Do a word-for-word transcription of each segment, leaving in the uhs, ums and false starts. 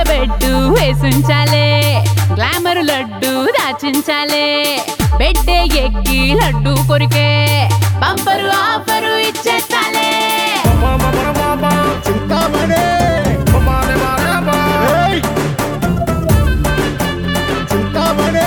Bed వేసుంచాలే, glamour laddu దాచించాలే, బెడ్డే ఎక్కి లడ్డు కొరికే బంపరు ఆఫరు ఇచ్చేస్తాలే. చింతామణి ఏయ్! చింతామణి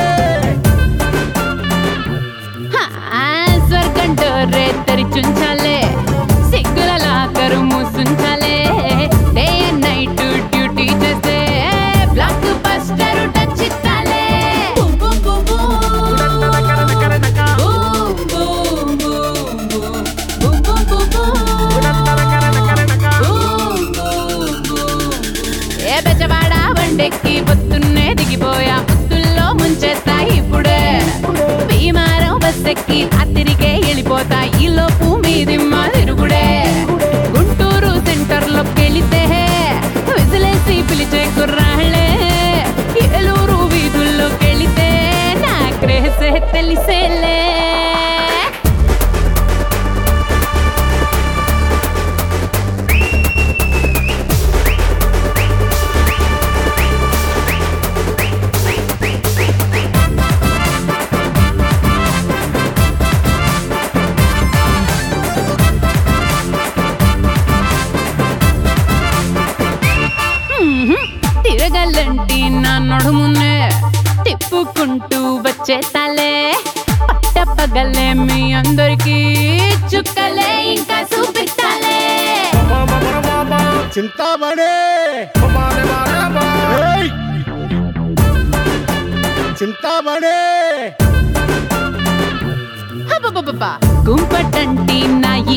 హా, స్వర్గం డోరే తెరిచుంచాలే, సిగ్గుల లాకరు మూసుంచాలే, డే అండ్ నైట్ డ్యూటీ చేస్తే బ్లాక్ బస్టర్ టచ్ ఇస్తాలే. Boom boom boom boom. Boom boom boom boom. Boom boom boom boom. Boom boom boom. ఏ బెజవాడ బండెక్కి పొద్దున్నే దిగిపోయా, ముద్దుల్లో ముంచేస్తా ఇప్పుడే, భీమారం బస్సెక్కి రాత్రికే వెళ్ళిపోతా, ఈ లోపు మీది మా తిరుగుడే. గుంటూరు సెంటర్ లోకెళితే విజిలేసి పిలిచే కుర్రాళ్ళే, ఏలూరు వీధుల్లోకెళితే నా క్రేసే తెలిసేలే. తిరగలంటి నా నడుమునే తిప్పుకుంటూ వచ్చేతాలే, పట్టపగలే మీ అందరికి చుక్కలే ఇంకా చూపిస్తాలే. చింతామణి ఏయ్! చింతామణి హబబబబ, గుంపటంటి నా